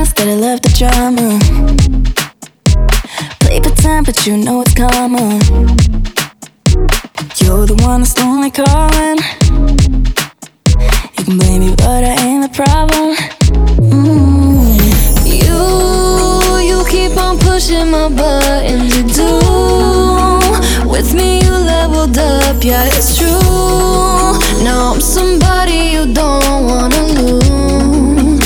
friends that I love the drama. Play pretend, but you know it's common. You're the one that's only calling. You can blame me, but I ain't the problem. You keep on pushing my buttons. You do. With me you leveled up, yeah, it's true. Now I'm somebody you don't wanna lose.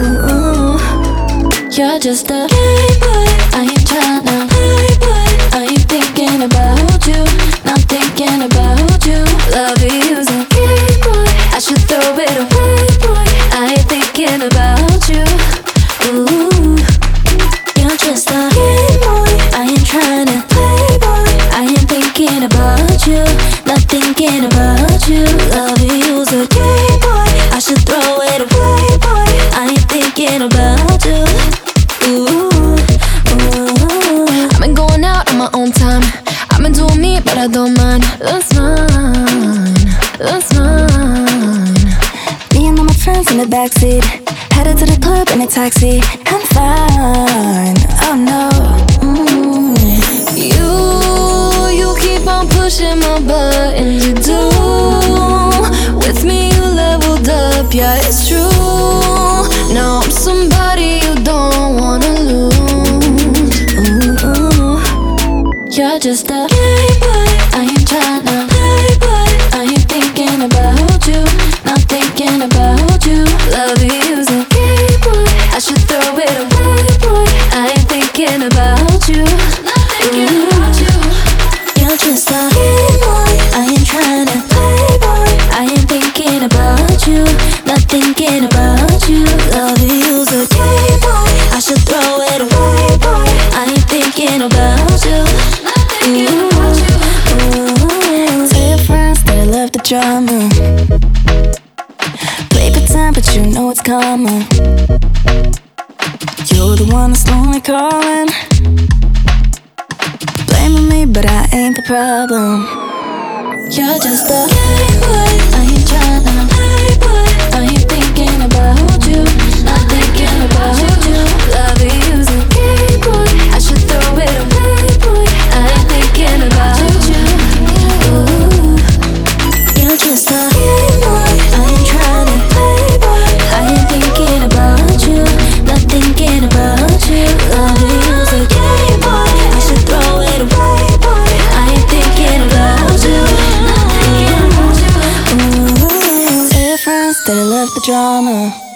You're just a playboy. I ain't tryna playboy. I ain't thinking about you, not thinking about you. Love you's a playboy. I should throw it away, boy. I ain't thinking about you. Ooh, you're just a playboy. I ain't tryna playboy. I ain't thinking about you, not thinking about you. Love you's a playboy. I should throw it away, boy. I ain't thinking about you. I've been going out on my own time. I've been doing me, but I don't mind. That's mine, that's mine. Me and all my friends in the backseat, headed to the club in a taxi. I'm fine, oh no. You keep on pushing my buttons. You do. With me you leveled up, yeah, it's true. Now I'm somebody you don't wanna lose. You're just a playboy. I ain't tryna playboy. I ain't thinking about you, not thinking about you. Love you's a playboy. I should throw it away, boy. I ain't thinking about you, not thinking about you. You're just a playboy. I ain't tryna playboy. I ain't thinking about you, not thinking about you. Love you's a playboy. I should throw it away, boy. I ain't thinking about you. Tell your friends that I love the drama. Play pretend, but you know it's common. You're the one that's only calling. Blaming me, but I ain't the problem. You're just a playboy. I ain't tryna playboy. I ain't thinking about you, not thinking about you. Love you's a playboy. I should throw it away, boy. I ain't thinking about you. Ooh, You're just a playboy. I ain't tryna playboy. I ain't thinking about you, not thinking about you. Love you's a playboy. I should throw it away, boy. I ain't thinking about you, not thinking about you. Tell your friends that I love the drama.